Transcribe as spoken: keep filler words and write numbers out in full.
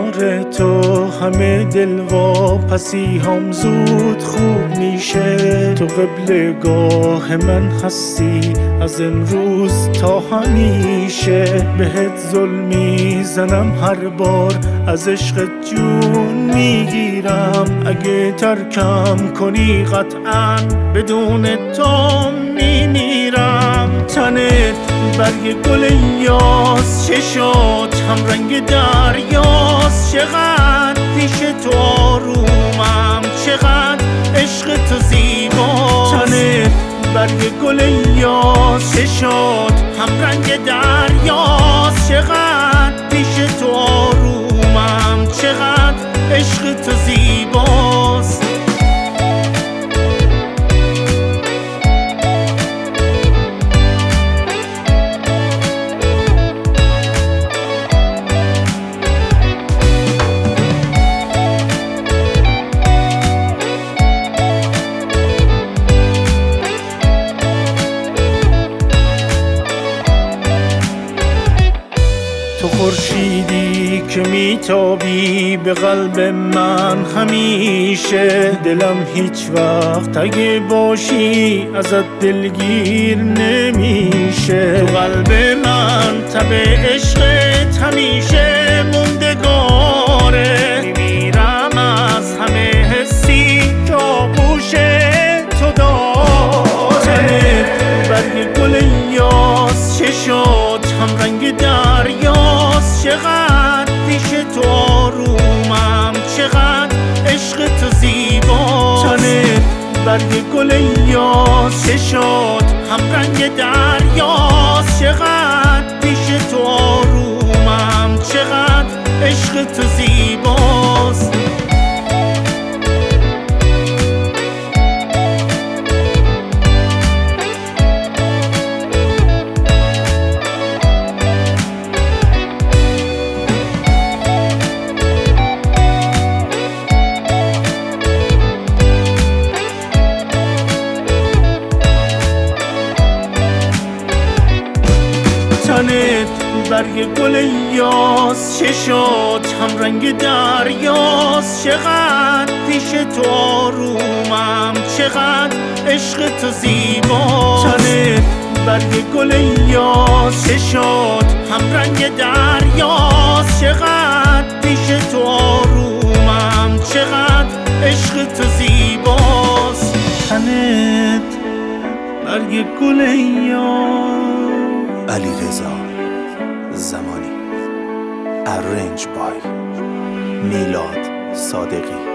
کنار تو همه دل واپسی هم زود خوب میشه. تو قبلگاه من هستی از امروز تا همیشه. بهت ظلمی زنم هر بار از عشقت جون میگیرم. اگه ترکم کنی قطعا بدون تو میمیرم. تنت برگ گل یاس، چشات هم رنگ دریاست. چقدر پیش تو آرومم، چقدر عشق تو زیباست. تنت برگ گل یاس، چشات هم رنگ دریاست. چقدر پیش تو آرومم، چقدر عشق تو زیباست. تو خورشیدی که میتابی به قلب من همیشه. دلم هیچ وقت اگه باشی ازت دلگیر نمیشه. تو قلب من تب عشقت همیشه موندگاره. میمیرم از همه حسی که آغوش تو داره. برگ گل یاس، چشات هم رنگ دریاست. چقدر پیش تو آرومم، چقدر عشق تو زیباست. تنت برگ گل یاس، چشات هم رنگ دریاست. چقدر پیش تو آرومم، چقدر عشق تو زیباست. تنت برگ گل یاس، چشات هم رنگ دریاست. چقدر پیش تو آرومم، چقدر عشق تو زیباست. تنت برگ گل یاس، چشات هم رنگ دریاست. چقدر پیش تو آرومم، چقدر عشق تو زیباست. تنت برگ گل یاس. علیرضا زمانی. ارنج بای میلاد صادقی.